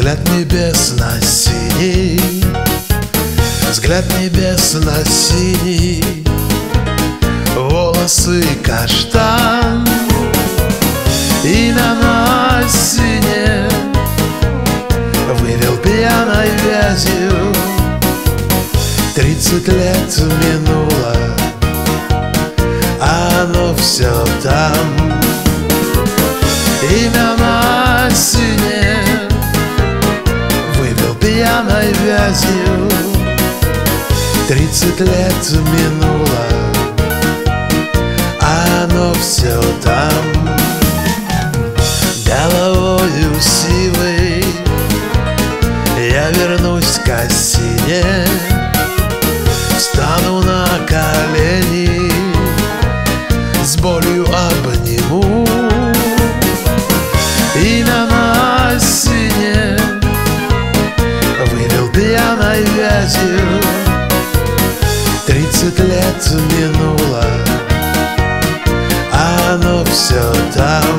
Взгляд небесно-синий, взгляд небесно-синий, волосы каштан, имя на осине вывел пьяной вязью. 30 лет минуло, а оно все там. Имя на осине вывел пьяной вязью. 30 лет минуло, а оно все там. Головою сивой я вернусь к осине, встану на колени, с болью обниму. Имя на осине вывел пьяной вязью. 30 лет минуло, а оно все там.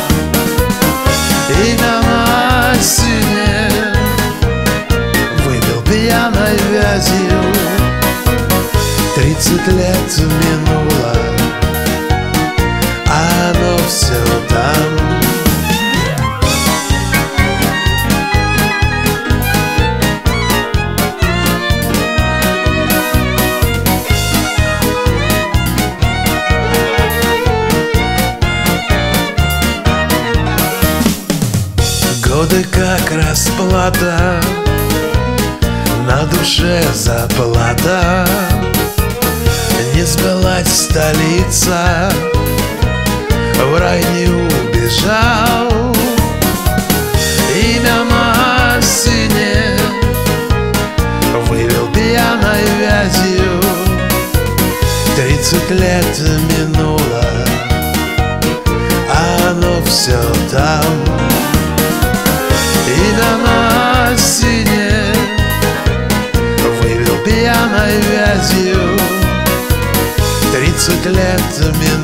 Имя на осине вывел пьяной вязью. 30 лет минуло, а оно все там. Годы как расплата, на душе заплата. Не сбылась столица, в рай не убежал. Имя на осине вывел пьяной вязью. 30 лет минуло, а оно все там. Имя на осине вывел пьяной вязью. 30 лет минуло,